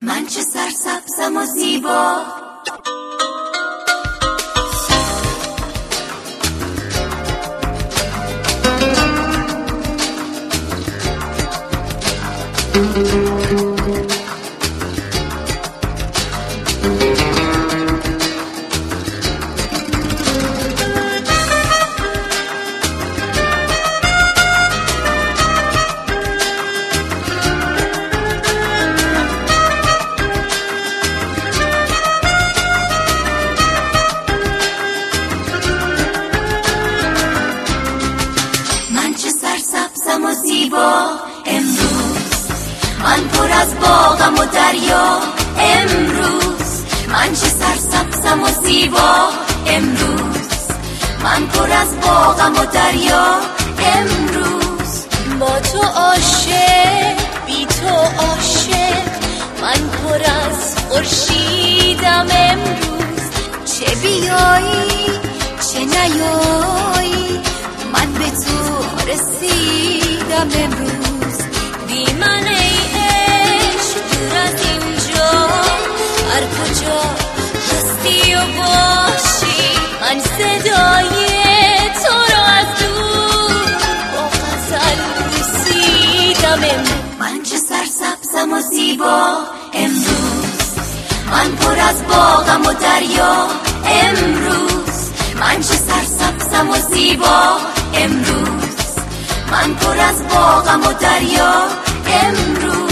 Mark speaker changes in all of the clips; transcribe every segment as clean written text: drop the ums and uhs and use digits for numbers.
Speaker 1: من چه سرسبزم و زیبا، امروز من پر از باغم و دریا، امروز من چه سرسبزم و زیبا، امروز من پر از باغم و دریا، امروز
Speaker 2: با تو عاشق بی تو عاشق، من پر از خورشیدم امروز.
Speaker 1: چه بیایی چه نیایی من به تو رسیدم امروز.
Speaker 2: بی من ای عشق دور از اینجا، هر کجا هستی و باشی، من صدای تو رو از دور با غزل رسیدم امروز.
Speaker 1: من چه سرسبزم و زیبا، امروز من پر از باغم و دریا، امروز من چه سرسبزم و زیبا، امروز من پر از باغم و دریا، امروز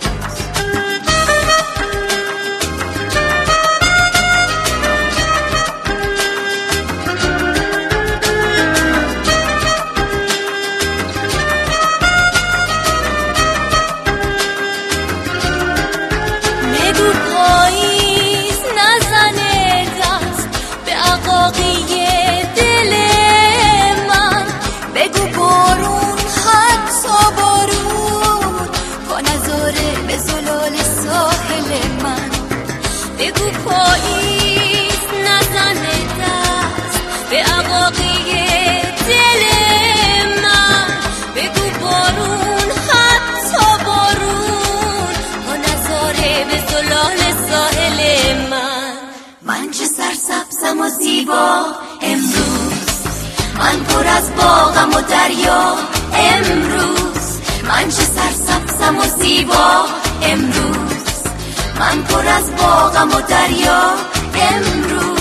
Speaker 2: بگو پاییز نزنه دست به عقاقی دل من،
Speaker 1: بگو بارون حتی بارون پا نذاره به زلال ساحل من.
Speaker 2: بگو پاییز نزنه دست به عقاقی دل من، بگو بارون حتی بارون پا نذاره به زلال ساحل من.
Speaker 1: من چه سرسبزم و زیبا، امروز من پر از باغم و دریا، امروز من چه سرسبزم و زیبا، امروز من پر از باغم و دریا، امروز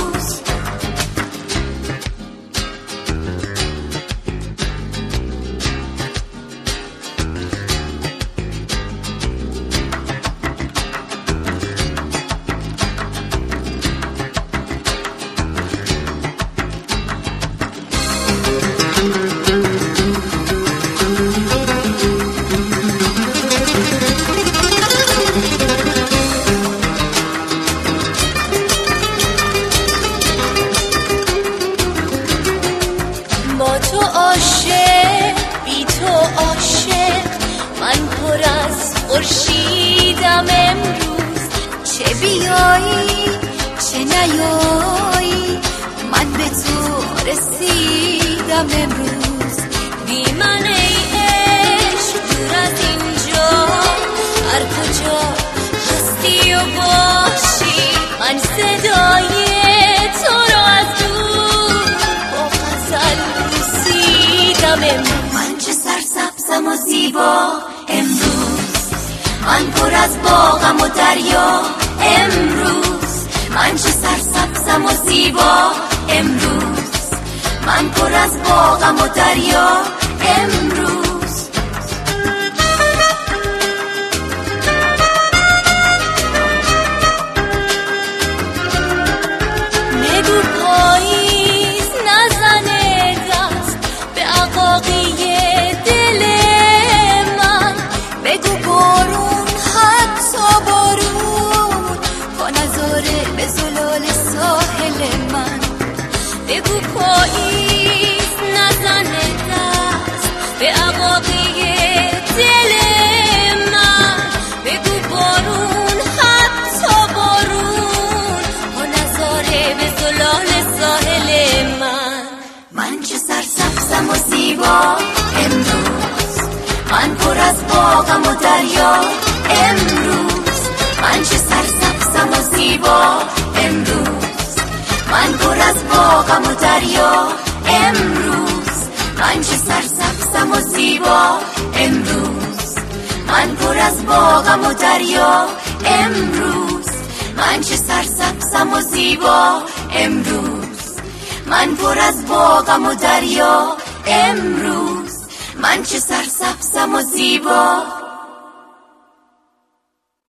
Speaker 2: با تو عاشق بی تو عاشق، من پر از خورشیدم امروز.
Speaker 1: چه بیایی چه نیایی من به تو رسیدم امروز.
Speaker 2: بی من ای عشق دور از اینجا، هر کجا هستی و باشی، من صدای تو رو از دور با غزل رسیدم امروز.
Speaker 1: من چه سرسبزم و زیبا، امروز من پر از باغم و دریا، امروز من چه سرسبزم و زیبا، امروز من پر از باغم و دریا، امروز
Speaker 2: بگو پاییز نزنه دست به عقاقی دل من،
Speaker 1: بگو بارون حتی بارون پا نذاره به زلال ساحل من.
Speaker 2: بگو پاییز نزنه دست به عقاقی دل من، بگو بارون حتی بارون پا نذاره به زلال ساحل من.
Speaker 1: من چه سرسبزم و زیبا، امروز من پر از باغم و دریا، امروز من چه سرسبزم و زیبا امروز، من پر از باغم و دریا امروز، من چه سرسبزم و زیبا امروز، من پر از باغم و دریا امروز، من چه سرسبزم و زیبا امروز، من پر از باغم و دریا امروز، من چه سرسبزم و زیبا